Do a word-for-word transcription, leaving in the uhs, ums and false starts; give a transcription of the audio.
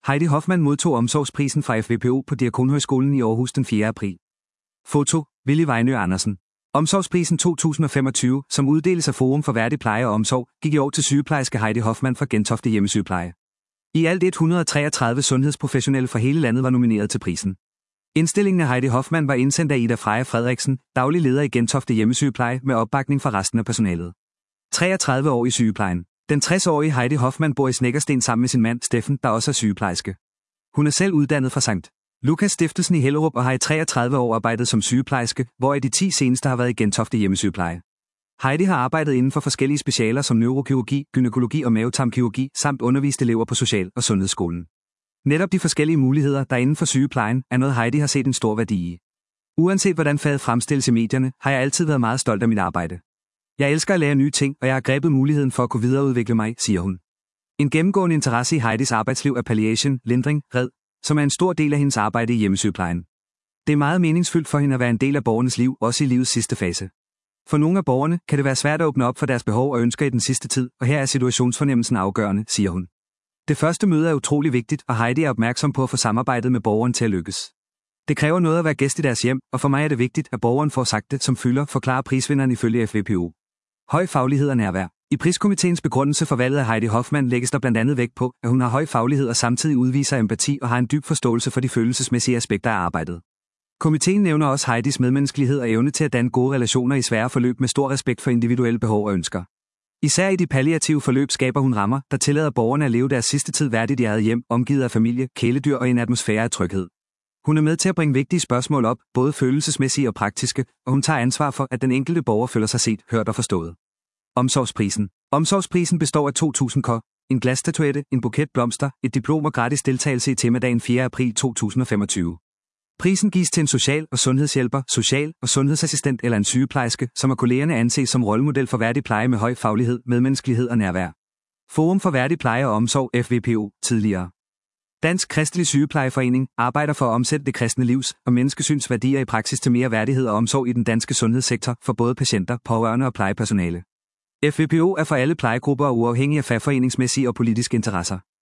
Heidi Hoffmann modtog omsorgsprisen fra F V P O på Diakonhøjskolen i Aarhus den fjerde april. Foto: Willy Vejnø Andersen. Omsorgsprisen to tusind og femogtyve, som uddeles af Forum for Værdig Pleje og Omsorg, gik i år til sygeplejerske Heidi Hoffmann fra Gentofte Hjemmesygepleje. I alt et hundrede og treogtredive sundhedsprofessionelle fra hele landet var nomineret til prisen. Indstillingen af Heidi Hoffmann var indsendt af Ida Freja Frederiksen, daglig leder i Gentofte Hjemmesygepleje, med opbakning fra resten af personalet. treogtredive år i sygeplejen. Den tres-årige Heidi Hoffmann bor i Snekkersten sammen med sin mand Steffen, der også er sygeplejerske. Hun er selv uddannet fra Sankt Lukas Stiftelsen i Hellerup og har i treogtredive år arbejdet som sygeplejerske, hvor i de ti seneste har været i Gentofte Hjemmesygepleje. Heidi har arbejdet inden for forskellige specialer som neurokirurgi, gynækologi og mavetarmkirurgi, samt undervist elever på social- og sundhedsskolen. Netop de forskellige muligheder, der inden for sygeplejen, er noget Heidi har set en stor værdi i. Uanset hvordan faget fremstilles i medierne, har jeg altid været meget stolt af mit arbejde. Jeg elsker at lære nye ting, og jeg har grebet muligheden for at kunne videreudvikle mig, siger hun. En gennemgående interesse i Heidis arbejdsliv er palliation, lindring, red, som er en stor del af hendes arbejde i hjemmesygeplejen. Det er meget meningsfyldt for hende at være en del af borgernes liv, også i livets sidste fase. For nogle af borgerne kan det være svært at åbne op for deres behov og ønsker i den sidste tid, og her er situationsfornemmelsen afgørende, siger hun. Det første møde er utrolig vigtigt, og Heidi er opmærksom på at få samarbejdet med borgeren til at lykkes. Det kræver noget at være gæst i deres hjem, og for mig er det vigtigt, at borgeren får sagt det, som fylder, forklarer prisvinderen ifølge F V P O. Høj faglighed og nærvær. I priskomiteens begrundelse for valget af Heidi Hoffmann lægges der blandt andet vægt på, at hun har høj faglighed og samtidig udviser empati og har en dyb forståelse for de følelsesmæssige aspekter af arbejdet. Komiteen nævner også Heidis medmenneskelighed og evne til at danne gode relationer i svære forløb med stor respekt for individuelle behov og ønsker. Især i de palliative forløb skaber hun rammer, der tillader borgerne at leve deres sidste tid værdigt i eget hjem, omgivet af familie, kæledyr og en atmosfære af tryghed. Hun er med til at bringe vigtige spørgsmål op, både følelsesmæssige og praktiske, og hun tager ansvar for, at den enkelte borger føler sig set, hørt og forstået. Omsorgsprisen. Omsorgsprisen består af to tusind k, en glasstatuette, en buket blomster, et diplom og gratis deltagelse i temadagen fjerde april to tusind og femogtyve. Prisen gives til en social- og sundhedshjælper, social- og sundhedsassistent eller en sygeplejerske, som af kollegerne anses som rollemodel for værdig pleje med høj faglighed, medmenneskelighed og nærvær. Forum for Værdig Pleje og Omsorg F V P O, tidligere. Dansk Kristelig Sygeplejeforening arbejder for at omsætte det kristne livs og menneskesyns værdier i praksis til mere værdighed og omsorg i den danske sundhedssektor for både patienter, pårørende og plejepersonale. F V P O er for alle plejegrupper og uafhængig af fagforeningsmæssige og politiske interesser.